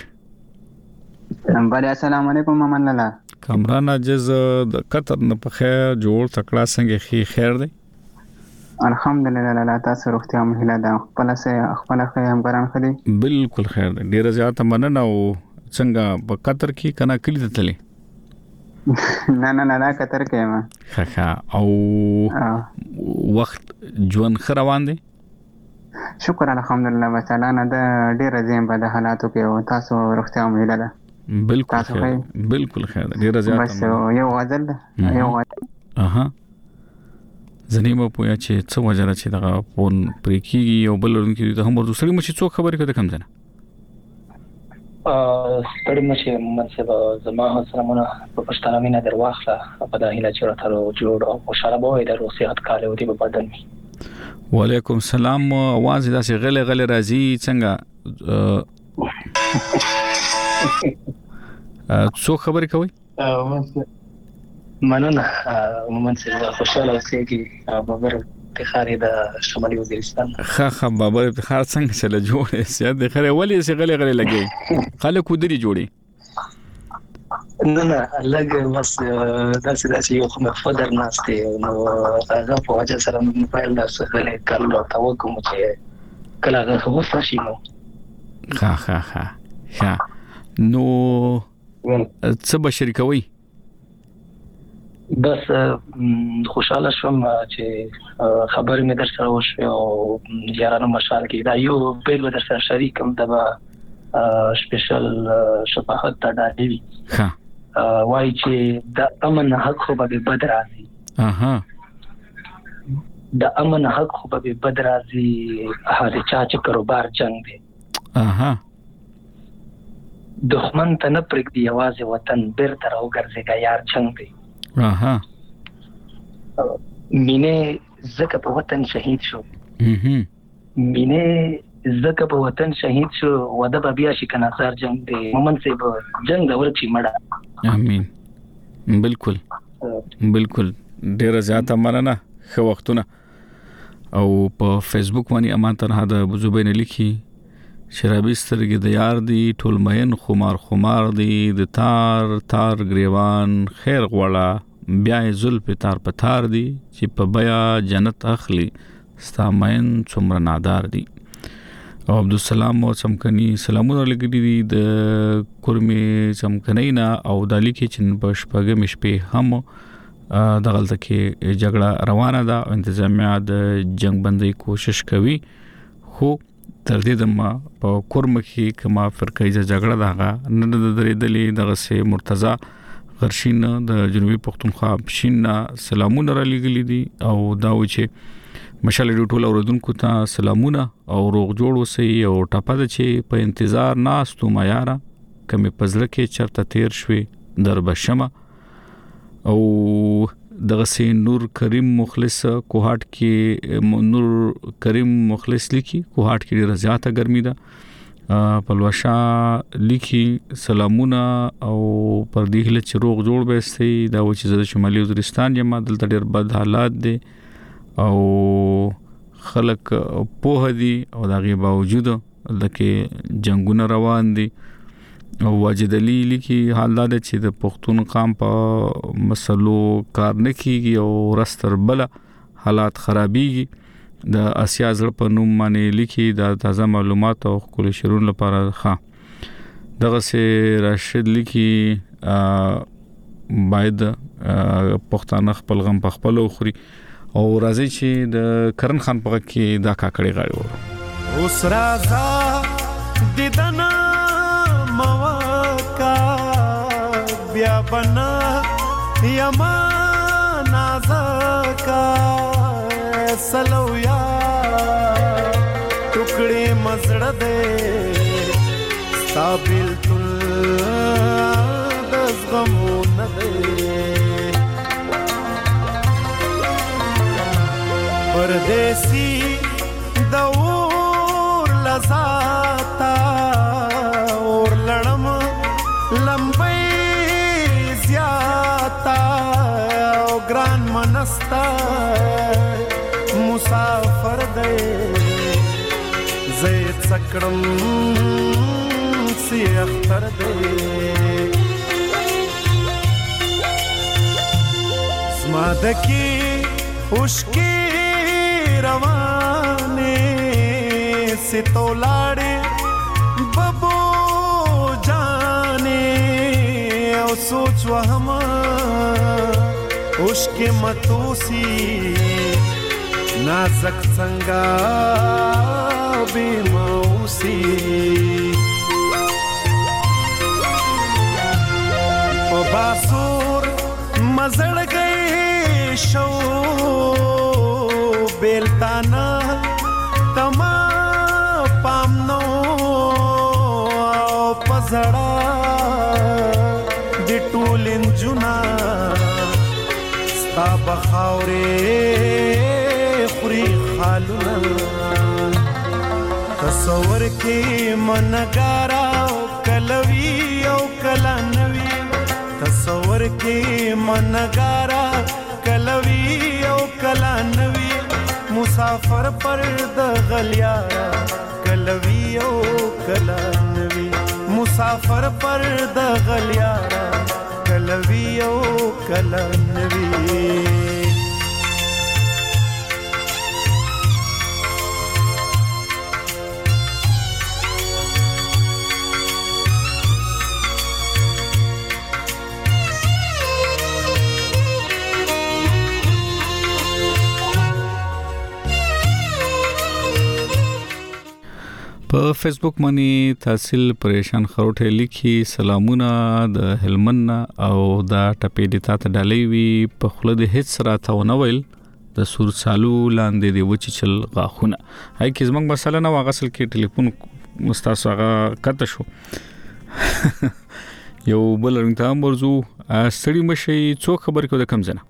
نمبر السلام علیکم ممن لالا کامران عجز د قطر نه په خیر جوړ تکړه څنګه خي خیر دی الحمدلله لالا تاسو روغتیا مهله ده خپل سه خپل خیر هم ګران خدي بالکل خیر دی ډیر زیات مننه او څنګه په قطر کې کنا کلی ته تللی نه نه نه قطر کې ما ها ها او وخت ژوند خروان دي شکر الحمدلله مثلا نه د ډیر زین په د حالاتو کې او تاسو روغتیا مهله ده بالکل خیر بالکل خیر ډیر زیات بس یو غزل یو اها زنیمه پویا چې څو وجره چې دغه فون پریکي او بلون کې د هم ورته سړي مچ څو خبرې کده کم ځنه ستړي مشه منصب زما سلامونه په پښتنه مینه درواخله په د هیله چې راته جوړ او خوشاله به د روسیات کال او دی په بدن می وعلیکم السلام आवाज داسې غلې غلې راځي څنګه څو خبرې کوي مننه منصب خوشاله اوسئ کی بابر افتخاری د شمالي وزیرستان خا خا بابر افتخار څنګه چله جوړه سیاد د خره ولی سي غلې غلې لګي خلک ودري جوړي نه نه لګ بس داسې داسې یو خو مفدر ناشته نو هغه په وجه سره موبایل داسې غلې کړل تا وکم چې کله هغه خو فاشي نو خا خا خا ها نو څه بشری کوي بس خوشاله شوم چې خبرې مې در سره وشوه او یارانو مشال کې دا یو بیل در سره شریکم د سپیشل شفاعت ته ډاډي ها وای چې د امن حق خو به بدر راځي اها د امن حق خو به بدرازي هغه چا چې کاروبار جنگ دی اها دښمن ته نه پرېږدي یوازې وطن بیرته راوګرځېږي یار جنگ دی اها مینه زکه په وطن شهید شو مینه زکه په وطن شهید شو وده به بیا شي کنه سار جنگ دی مومن سي به جنگ ورچی مړه امين بالکل بالکل ډیر زیاته مننه خو وختونه او په فیسبوک باندې امان تنها د بوزوبین لیکي شرابي سترګې د یار دی ټول مین خمار خمار دی د تار تار گریوان خیر غوړه بیا زلف تار پتار دی چې په بیا جنت اخلي ستا مین څومره نادار دی او عبدالسلام او سمکني سلامونه لګړي دي د کورمي سمکنینا او د لیکي چې په شپږم شپې هم د غلطه کې جګړه روانه ده او انتظامیه د جنگ بندي کوشش کوي خو تر دې دمه په کورم کې کما فرقایزه جګړه ده نه د درېدلې دغه سه مرتضی غرشین د جنوبي پښتونخوا بشین سلامونه را لګلې دي او دا و چې مشال ډوټول اوردونکو ته سلامونه او روغ جوړ وسی او ټاپه د چې په انتظار ناستو ما یارا کمه پزړه کې چرته تیر شوي در بشمه او دغه سي نور کریم مخلص کوهاټ کې نور کریم مخلص لیکي کوهاټ کې ډیره زیاته ګرمي ده پلوشا لیکي سلامونه او پر دې هله چې روغ جوړ به دا و چې د شمالي وزیرستان یم دلته ډیر بد حالات دي او خلک په دي او دغه باوجود لکه جنگونه روان دي او واجد علی لیکي حالات چې د پښتون قام په مسلو کار نه کیږي او رستر بل حالات خرابيږي د اسیا زړه په نوم باندې لیکي د تازه معلومات او خپل شرون لپاره ښه دغه سه راشد لیکي باید پښتانه خپل غم په خپل خوري او راځي چې د کرن خان په کې دا کاکړي غاړي وره اوس راځه دیدنا موکا بیا بنا یما نازکا سلویا ټوکړې مزړه دې ستابل تل د غمو نه دې پردیسی دور لزاتا اور لړم لمبي زیاتا او ګران منستا مسافر دې زید سکړم سی اختر دې سمادکی اوشکی روانه ستو لاړې ببو جانې او سوچ وهم اوش کې متوسی نازک څنګه بے موسی په باسور مزړ گئی شو بیلتانا تما پامنو پزړه د ټولن جنا ستا بخاورې خوري خالونه تصور کې منګارا کلوي او کلا نوي تصور کې منګارا کلوي او کلا نوي مسافر پر د غلیارا کلوی او کلانوی مسافر پر د غلیارا کلوی او کلانوی په فیسبوک باندې تحصیل پریشان خروټه لیکي سلامونه د هلمند او دا ټپې د تاسو ډالۍ وی په خله د هیڅ راته ونویل د سور سالو لاندې دی وچی چل غاخونه هاي کې زمنګ مسله نه واغسل کې ټلیفون مستاسو هغه کته شو یو بل رنګ ته مرزو سړی مشي څو خبر کو د کم زنه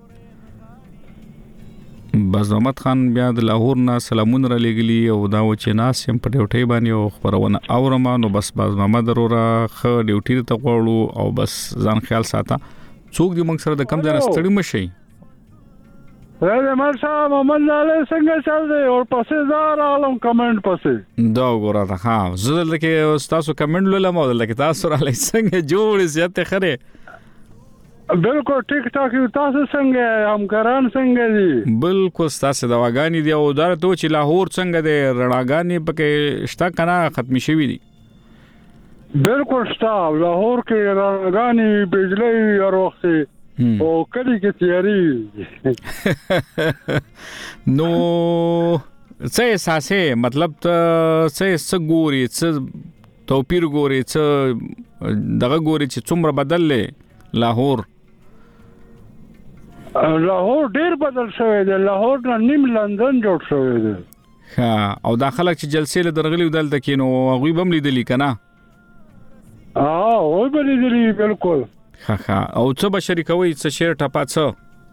باز محمد خان بیا د لاهور نه سلامونه را لګلی او دا و چې ناس هم په ډیوټي باندې او خبرونه اورم نو بس باز محمد ورورا خ ډیوټي ته غوړو او بس ځان خیال ساته څوک دی موږ سره د کم ځای ستړي مشي راځه مرشا محمد لاله څنګه چل دی او پسې زار عالم کمنټ پسې دا وګوره تا ها زه دلته کې تاسو کمنټ لولم او دلته کې تاسو را لای څنګه جوړ زیاته خره بالکل ټیک ټاک یو تاسو څنګه همکاران څنګه دي بالکل تاسو د واغانی دی او درته چې لاهور څنګه دی رڼاګانی پکې شتا کنه ختم شوی دي بالکل شتا لاهور کې رڼاګانی بجلی هر وخت او کلی کې تیاری نو څه احساسه مطلب ته څه سګوري څه توپیر ګوري څه دغه ګوري چې څومره بدللې لاهور لاهور ډیر بدل شوی دی لاهور نه نیم لندن جوړ شوی دی ها او دا خلک چې جلسې له درغلي دلته کې نو هغه بم لیدلی کنه اه او به لیدلی بالکل ها ها او څه بشری کوي څه شیر ټپا څه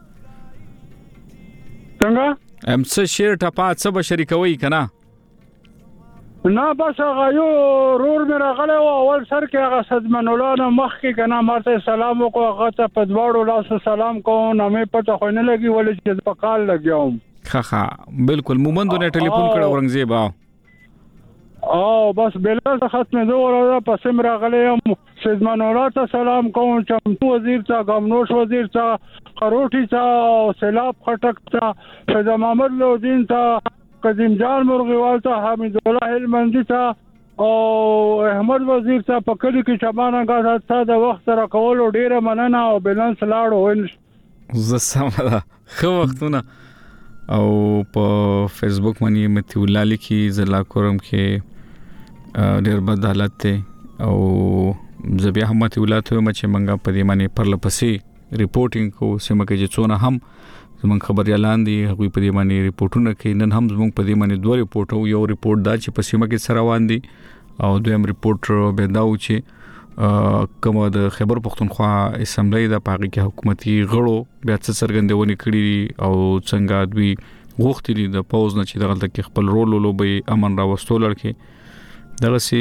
څنګه ام څه شیر ټپا څه بشری کوي کنه نه بس هغه یو رور مې راغلی او اول سر کې هغه صدمن الله مخ کې کنه ماته سلام وکړو هغه ته په دواړو لاسو سلام کوم نه مې پته خو نه لګي ولې چې په کال لګیاوم ها ها بالکل مومندونه ټلیفون کړه ورنګزیبا او بس بلا ختمه دوه پسې راغلی یم صدمن الله ته سلام کوم چمتو وزیر ته غمنوش وزیر ته خروټی ته سیلاب خټک ته فیض محمد لودین ته قدیم جان مرغیوال ته حمید الله هلمندی ته او احمد وزیر ته په کلی کې چمانه غاټه ته د وخت را کول ډیره مننه او بیلانس لاړو ز سمه خو وختونه او په فیسبوک باندې متي الله لیکي زلا کورم کې ډیر بد حالت ته او زبیا همت ولات هم چې منګه په دې باندې پر لپسې ریپورټینګ کو سم کې چې څونه هم زمون خبر اعلان دي هغه په دې باندې ریپورټونه کوي نن هم زمون په دې باندې دوه ریپورټ او یو ریپورټ دا چې په سیمه کې سره روان دي او دویم ریپورټ به دا و چې کومه د خیبر پختونخوا اسمبلی د پاغي کې حکومتي غړو بیا څه څرګندونې کړې او څنګه دوی غوښتي د پوز نه چې دغه کې خپل رول لوبي امن را وستول لري دغه سي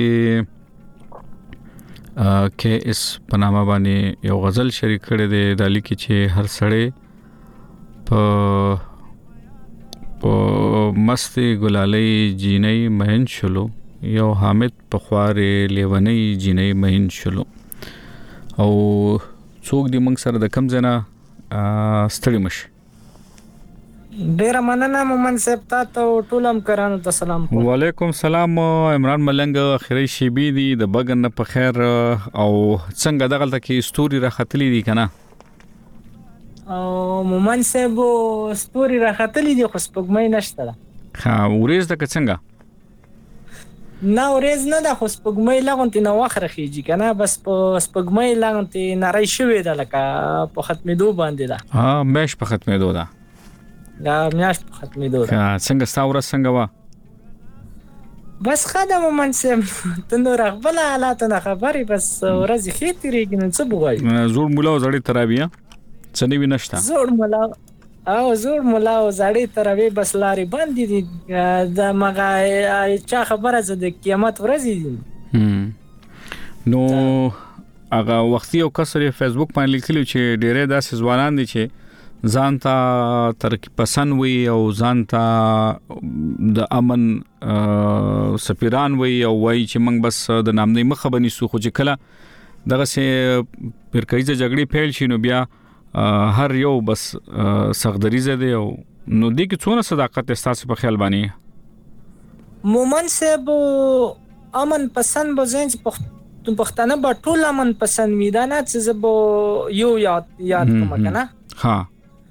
کې اس پنامه باندې یو غزل شریک کړي د دالی کې چې هر سړی په په مستي ګلالي جینۍ مهن شلو یو حامد په خوارې لیونی جینۍ مهن شلو او څوک دی موږ سره د کم زنه ستړي مش ډیر مننه مومن صاحب تاسو ټول هم کرانو ته سلام وعلیکم سلام عمران ملنګ اخري شیبي دي د بغن په خیر او څنګه دغه کې ستوري راختلې دي کنه او مومن صاحب ستوري راختلې دي خو سپګمې نشته ها ورېز د څنګه نه ورېز نه د خو سپګمې لغونتي نو واخره خيږي کنه بس په سپګمې لغونتي نری شوې ده لکه په ختمېدو باندې ده ها مېش په ختمېدو ده دا میاش په ختمېدو ده څنګه ستاوره څنګه وا بس خدامه منسم تنو رغبل حالات نه خبري بس ورځ خېتی ریګ نن څه بوای زور مولا زړی ترابیا څه نیوی نشته زور مولا او زور مولا زړی ترابی بس لاري باندې دي د مغه چا خبره زه د قیامت ورځ دي نو هغه وختي او کسر فیسبوک باندې لیکلو چې ډېرې داسې ځوانان دي چې ځانتا ترقی پسند وي او ځانتا د امن سفیران وي او وای چې موږ بس د نامنۍ مخه بنې سو خو چې کله دغه سه پرکایزه جګړې پیل شي نو بیا هر یو بس سغدریزه دی او نو دې کې څونه صداقت استاسو په خیال باندې مومن صاحب امن پسند بزنج پښتانه به ټول امن پسند وي دا نه چې زه به یو یاد یاد کوم کنه ها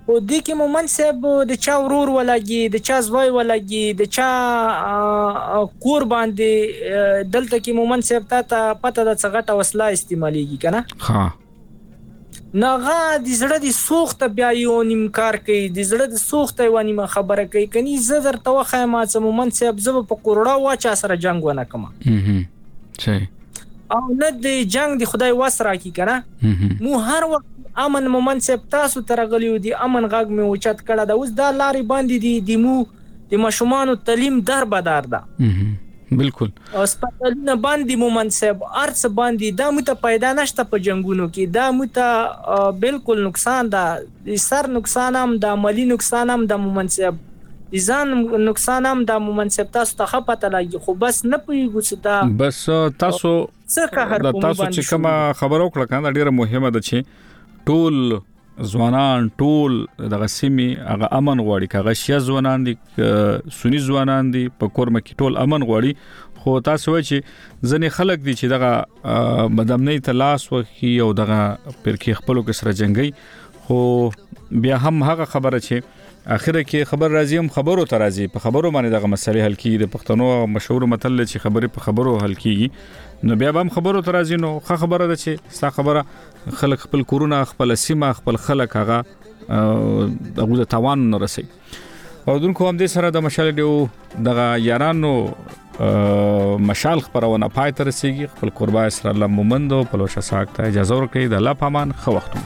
او دې کې مومن صاحب د چا ورور ولګي د چا زوی ولګي د چا کور باندې دلته کې مومن صاحب ته پته د څغټه وسله استعماليږي کنه ها ناغه د زړه د سوخت بیا یو نیم کار کوي د زړه د سوخت یو نیم خبره کوي کني زه درته واخه ما چې مومن صاحب زب په کوروڑا واچا سره جنگ ونه کما هم صحیح او نه د جنگ د خدای واسره کی کنه مو هر وخت امن مومن صاحب تاسو ترغلیو دی امن غږ مې اوچت کړه دا اوس دا لارې باندې دی د مو د مشومان تعلیم در بدار ده بالکل او سپټلونه باندې مومن صاحب ارڅ باندې دا مت پیدا نشته په جنگونو کې دا مت بالکل نقصان ده سر نقصان هم د عملی نقصان هم د مومن صاحب ځان نقصان هم د مومن صاحب تاسو ته خپته لګي خو بس نه پیږو چې دا بس تاسو د تاسو چې کوم خبرو کړه کنه ډیره مهمه ده چې ټول ځوانان ټول دغه سیمه هغه امن غواړي کغه شیا ځوانان دي سنی ځوانان دي په کورمه کې ټول امن غواړي خو تاسو چې ځنې خلک دي چې دغه مدامنۍ تلاش وکي او دغه پرکی خپلو کې سره جنگي خو بیا هم هغه خبره چې اخره کې خبر راځي هم خبرو ته راځي په خبرو باندې دغه مسلې حل کیږي د پښتنو مشهور متل چې خبرې په خبرو حل کیږي نو بیا هم خبرو ته راځي نو ښه خبره ده چې ستا خبره خلک خپل کورونه خپل سیمه خپل خلک هغه دغه توان نه رسي او دونکو هم دې سره د مشال دیو دغه یارانو مشال خبرونه پای ته رسیږي خپل قربای سره الله مومندو په لوشه ساکته اجازه ورکړي د الله پامان خو وختو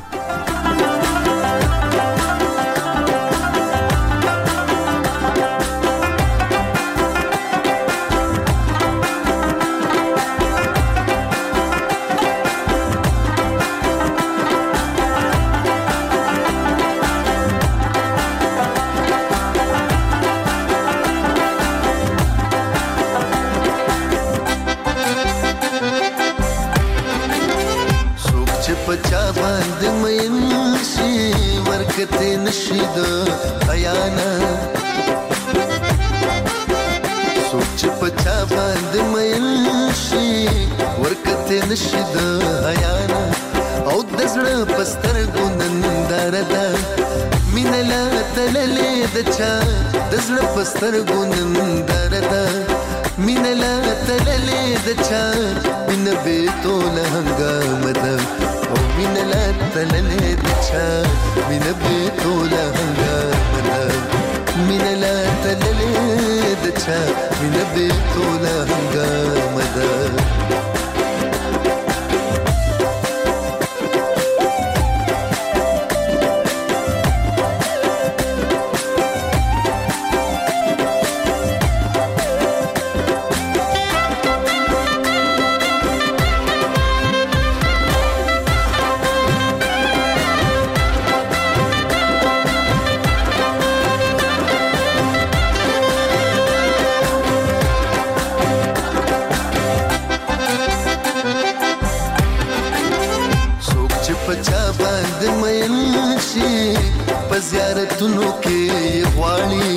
نشید حیانا سوچ پچا باند مینشی ورکت نشید حیانا او دزړه پستر ګونندار ده مين لا تللې دچا دزړه پستر ګونندار ده مين لا تللې دچا مين به تو لهنګام ده او مين لا تللې دچا مين به تو لهنګام ده مين لا تللې دچا مين به تو لهنګام ده زیارتونو کې غواړي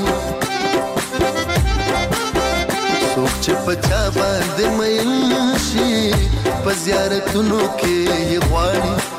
څوک چې پچا باندې مېن شي په زیارتونو کې غواړي